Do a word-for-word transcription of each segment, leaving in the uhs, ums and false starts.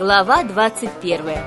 Глава двадцать первая.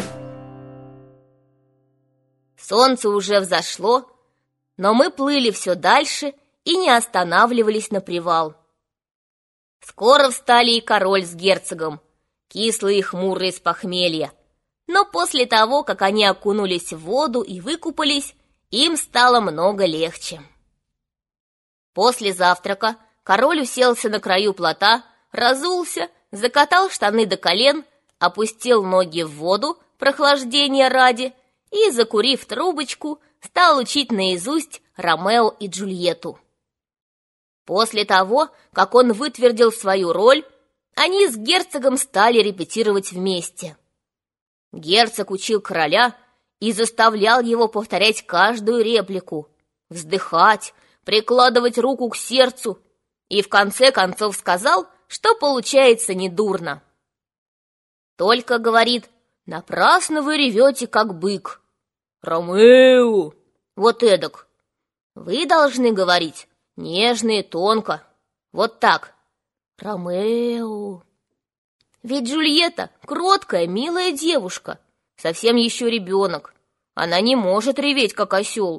Солнце уже взошло, но мы плыли все дальше и не останавливались на привал. Скоро встали и король с герцогом, кислые и хмурые с похмелья. Но после того, как они окунулись в воду и выкупались, им стало много легче. После завтрака король уселся на краю плота, разулся, закатал штаны до колен, опустил ноги в воду, прохлаждения ради, и, закурив трубочку, стал учить наизусть Ромео и Джульетту. После того, как он вытвердил свою роль, они с герцогом стали репетировать вместе. Герцог учил короля и заставлял его повторять каждую реплику, вздыхать, прикладывать руку к сердцу, и в конце концов сказал, что получается недурно. Только, говорит, напрасно вы ревете, как бык. Ромео! Вот эдак. Вы должны говорить нежно и тонко. Вот так. Ромео. Ведь Джульетта кроткая, милая девушка, совсем еще ребенок. Она не может реветь, как осел.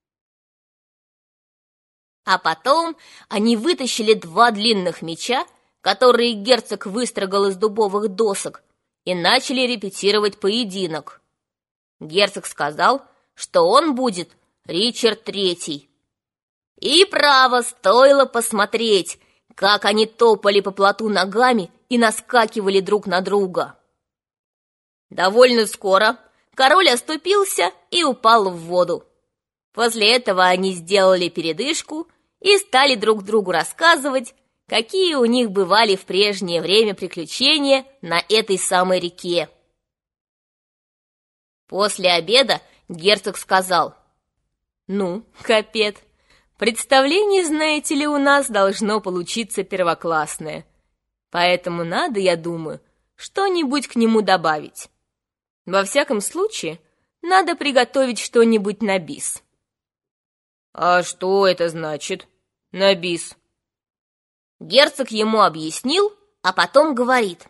А потом они вытащили два длинных меча, которые герцог выстрогал из дубовых досок, и начали репетировать поединок. Герцог сказал, что он будет Ричард Третий. И право, стоило посмотреть, как они топали по плоту ногами и наскакивали друг на друга. Довольно скоро король оступился и упал в воду. После этого они сделали передышку и стали друг другу рассказывать, какие у них бывали в прежнее время приключения на этой самой реке. После обеда герцог сказал: «Ну, Капет, представление, знаете ли, у нас должно получиться первоклассное, поэтому надо, я думаю, что-нибудь к нему добавить. Во всяком случае, надо приготовить что-нибудь на бис». «А что это значит, на бис?» Герцог ему объяснил, а потом говорит: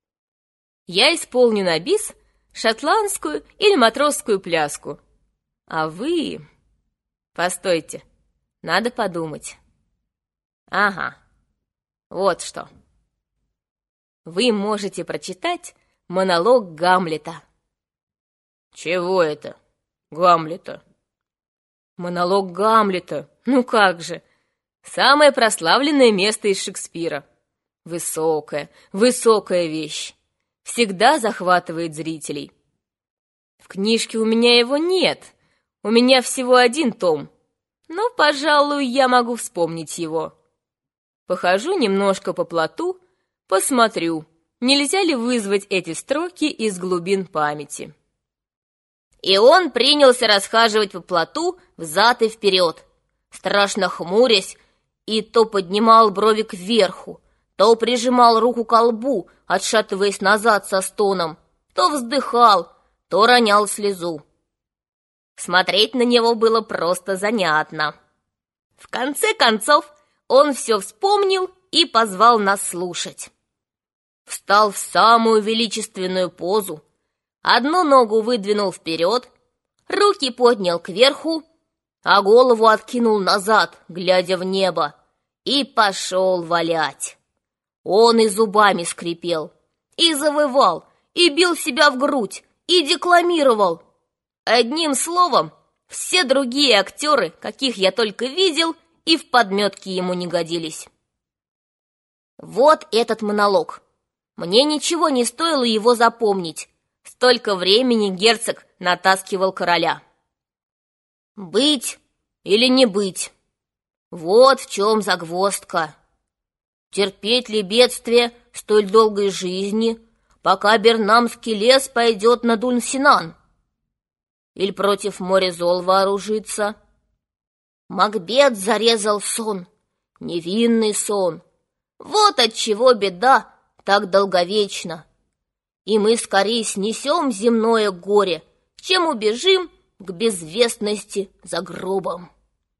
«Я исполню на бис шотландскую или матросскую пляску, а вы... Постойте, надо подумать. Ага, вот что. Вы можете прочитать монолог Гамлета». «Чего это, Гамлета?» «Монолог Гамлета, ну как же, самое прославленное место из Шекспира. Высокая, высокая вещь. Всегда захватывает зрителей. В книжке у меня его нет, у меня всего один том, но, пожалуй, я могу вспомнить его. Похожу немножко по плоту, посмотрю, нельзя ли вызвать эти строки из глубин памяти». И он принялся расхаживать по плоту взад и вперед, страшно хмурясь, и то поднимал брови кверху, то прижимал руку к колбу, отшатываясь назад со стоном, то вздыхал, то ронял слезу. Смотреть на него было просто занятно. В конце концов он все вспомнил и позвал нас слушать. Встал в самую величественную позу, одну ногу выдвинул вперед, руки поднял кверху, а голову откинул назад, глядя в небо, и пошел валять. Он и зубами скрипел, и завывал, и бил себя в грудь, и декламировал. Одним словом, все другие актеры, каких я только видел, и в подметки ему не годились. Вот этот монолог. Мне ничего не стоило его запомнить. Столько времени герцог натаскивал короля. Быть или не быть? Вот в чем загвоздка. Терпеть ли бедствие столь долгой жизни, пока Бернамский лес пойдет на Дунсинан? Или против моря зол вооружиться? Макбет зарезал сон, невинный сон. Вот отчего беда так долговечна. И мы скорее снесем земное горе, чем убежим к безвестности за гробом.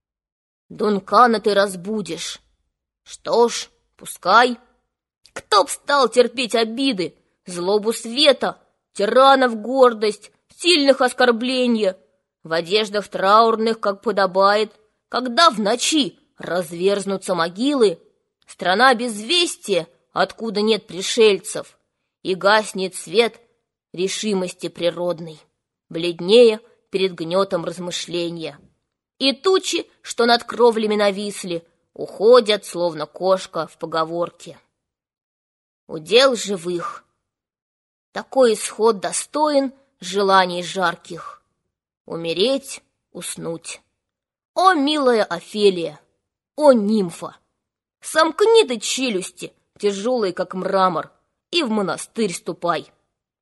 Дункана ты разбудишь. Что ж, пускай. Кто б стал терпеть обиды, злобу света, тиранов гордость, сильных оскорбления, в одеждах траурных, как подобает, когда в ночи разверзнутся могилы, страна безвестия, откуда нет пришельцев, и гаснет свет решимости природной, бледнее перед гнетом размышления. И тучи, что над кровлями нависли, уходят, словно кошка в поговорке. Удел живых. Такой исход достоин желаний жарких. Умереть, уснуть. О, милая Офелия! О, нимфа! Сомкни ты челюсти, тяжелые, как мрамор, и в монастырь ступай.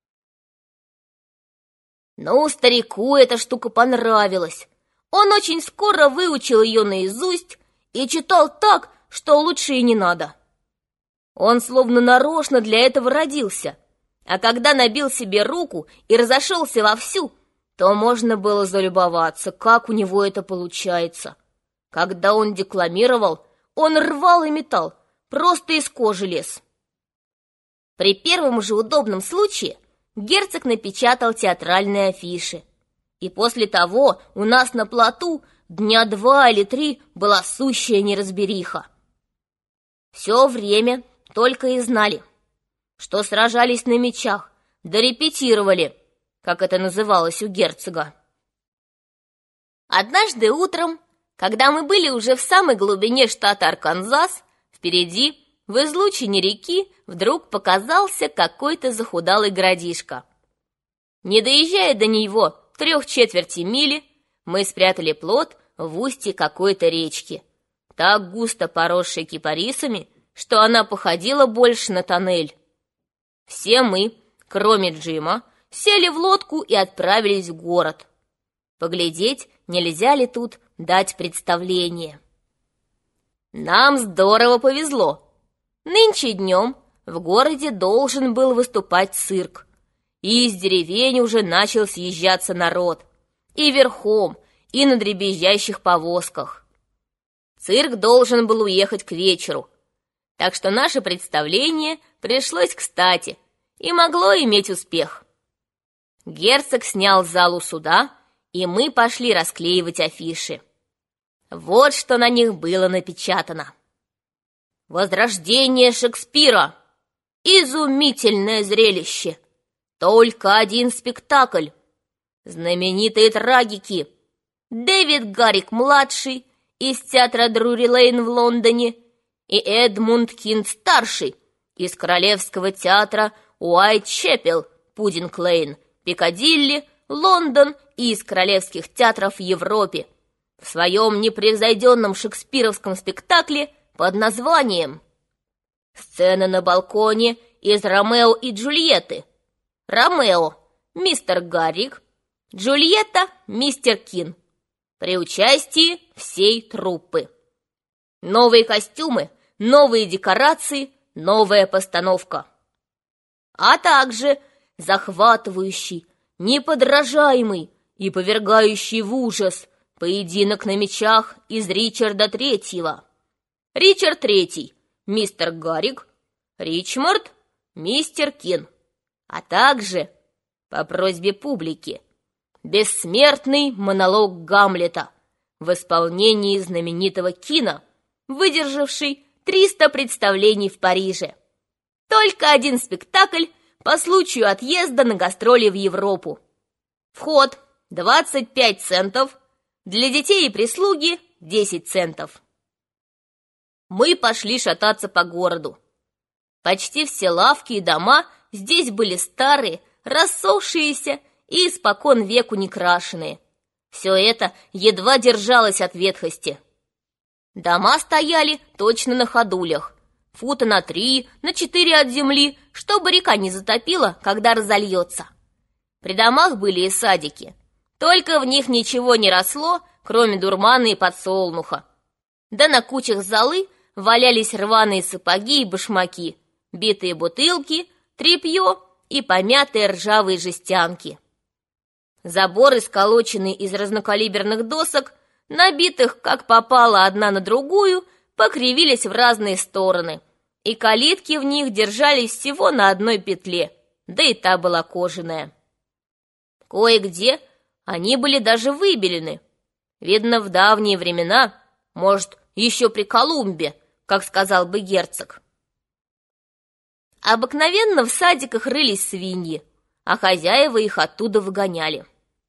Ну, старику эта штука понравилась. Он очень скоро выучил ее наизусть и читал так, что лучше и не надо. Он словно нарочно для этого родился, а когда набил себе руку и разошелся вовсю, то можно было залюбоваться, как у него это получается. Когда он декламировал, он рвал и метал, просто из кожи лез. При первом же удобном случае герцог напечатал театральные афиши. И после того у нас на плоту дня два или три была сущая неразбериха. Все время только и знали, что сражались на мечах, да репетировали, как это называлось у герцога. Однажды утром, когда мы были уже в самой глубине штата Арканзас, впереди, в излучине реки, вдруг показался какой-то захудалый городишко. Не доезжая до него трех четверти мили, мы спрятали плот в устье какой-то речки, так густо поросшей кипарисами, что она походила больше на тоннель. Все мы, кроме Джима, сели в лодку и отправились в город. Поглядеть, нельзя ли тут дать представление. Нам здорово повезло. Нынче днем в городе должен был выступать цирк, и из деревень уже начал съезжаться народ, и верхом, и на дребезжащих повозках. Цирк должен был уехать к вечеру, так что наше представление пришлось кстати и могло иметь успех. Герцог снял залу суда, и мы пошли расклеивать афиши. Вот что на них было напечатано. «Возрождение Шекспира! Изумительное зрелище! Только один спектакль! Знаменитые трагики! Дэвид Гаррик-младший из театра Друри-Лейн в Лондоне и Эдмунд Кинт-старший из Королевского театра Уайт-Чепел, Пудинг-Лейн, Пикадилли, Лондон и из королевских театров в Европе в своем непревзойденном шекспировском спектакле под названием «Сцена на балконе из Ромео и Джульетты». Ромео – мистер Гаррик, Джульетта – мистер Кин, при участии всей труппы. Новые костюмы, новые декорации, новая постановка. А также захватывающий, неподражаемый и повергающий в ужас поединок на мечах из Ричарда Третьего. Ричард Третий – мистер Гаррик, Ричморд – мистер Кин, а также, по просьбе публики, бессмертный монолог Гамлета в исполнении знаменитого Кина, выдержавший триста представлений в Париже. Только один спектакль по случаю отъезда на гастроли в Европу. Вход двадцать пять центов, для детей и прислуги десять центов. Мы пошли шататься по городу. Почти все лавки и дома здесь были старые, рассохшиеся и испокон веку не крашеные. Все это едва держалось от ветхости. Дома стояли точно на ходулях, фута на три, на четыре от земли, чтобы река не затопила, когда разольется. При домах были и садики, только в них ничего не росло, кроме дурмана и подсолнуха. Да на кучах золы валялись рваные сапоги и башмаки, битые бутылки, тряпье и помятые ржавые жестянки. Заборы, сколоченные из разнокалиберных досок, набитых, как попало, одна на другую, покривились в разные стороны, и калитки в них держались всего на одной петле, да и та была кожаная. Кое-где они были даже выбелены. Видно, в давние времена, может, еще при Колумбе, как сказал бы герцог. Обыкновенно в садиках рылись свиньи, а хозяева их оттуда выгоняли.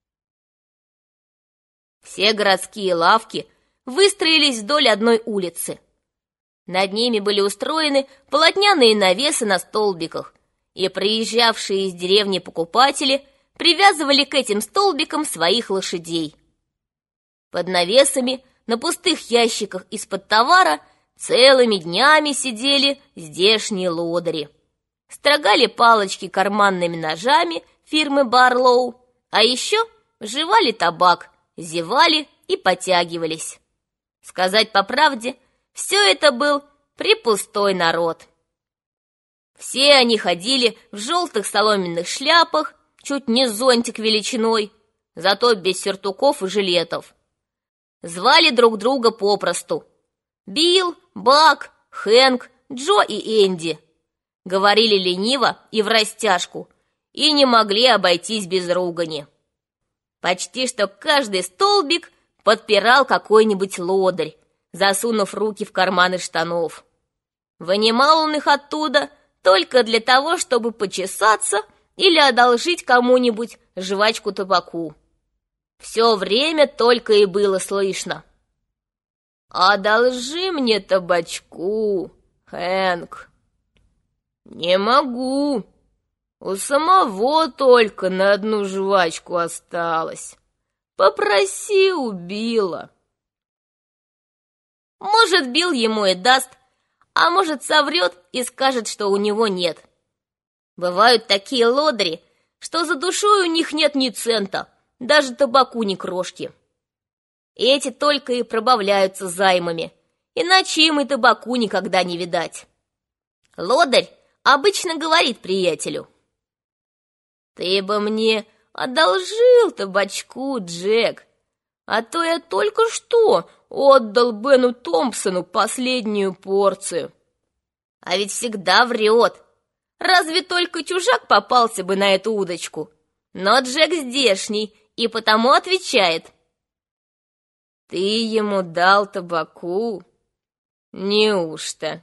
Все городские лавки выстроились вдоль одной улицы. Над ними были устроены полотняные навесы на столбиках, и приезжавшие из деревни покупатели привязывали к этим столбикам своих лошадей. Под навесами на пустых ящиках из-под товара целыми днями сидели здешние лодыри. Строгали палочки карманными ножами фирмы Барлоу, а еще жевали табак, зевали и потягивались. Сказать по правде, все это был препустой народ. Все они ходили в желтых соломенных шляпах, чуть не зонтик величиной, зато без сюртуков и жилетов. Звали друг друга попросту: Билл, Бак, Хэнк, Джо и Энди. Говорили лениво и врастяжку, и не могли обойтись без ругани. Почти что каждый столбик подпирал какой-нибудь лодырь, засунув руки в карманы штанов. Вынимал он их оттуда только для того, чтобы почесаться или одолжить кому-нибудь жвачку табаку. Все время только и было слышно: «Одолжи мне табачку, Хэнк». «Не могу. У самого только на одну жвачку осталось. Попроси у Билла». Может, Билл ему и даст, а может, соврет и скажет, что у него нет. Бывают такие лодыри, что за душой у них нет ни цента, даже табаку ни крошки. Эти только и пробавляются займами, иначе им и табаку никогда не видать. Лодырь обычно говорит приятелю: «Ты бы мне одолжил табачку, Джек, а то я только что отдал Бену Томпсону последнюю порцию». А ведь всегда врет. Разве только чужак попался бы на эту удочку. Но Джек здешний и потому отвечает: «Ты ему дал табаку? Неужто?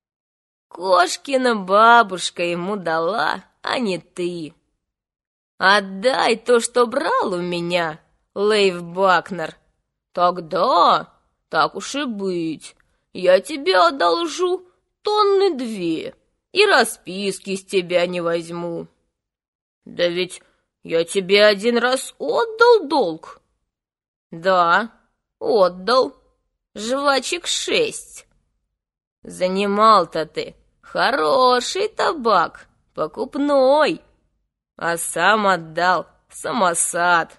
Кошкина бабушка ему дала, а не ты. Отдай то, что брал у меня, Лейв Бакнер. Тогда, так уж и быть, я тебе одолжу тонны две и расписки с тебя не возьму». «Да ведь я тебе один раз отдал долг». «Да, отдал. Жвачек шесть. Занимал-то ты хороший табак, покупной, а сам отдал самосад».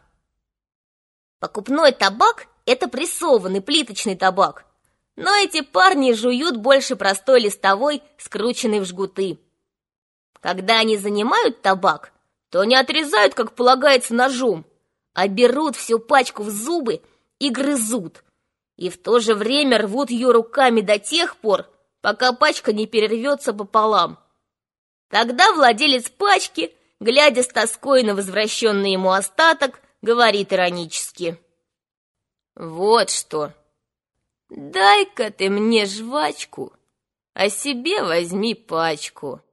Покупной табак — это прессованный плиточный табак, но эти парни жуют больше простой листовой, скрученной в жгуты. Когда они занимают табак, то не отрезают, как полагается, ножом, а берут всю пачку в зубы и грызут, и в то же время рвут ее руками до тех пор, пока пачка не перервется пополам. Тогда владелец пачки, глядя с тоской на возвращенный ему остаток, говорит иронически: «Вот что, дай-ка ты мне жвачку, а себе возьми пачку».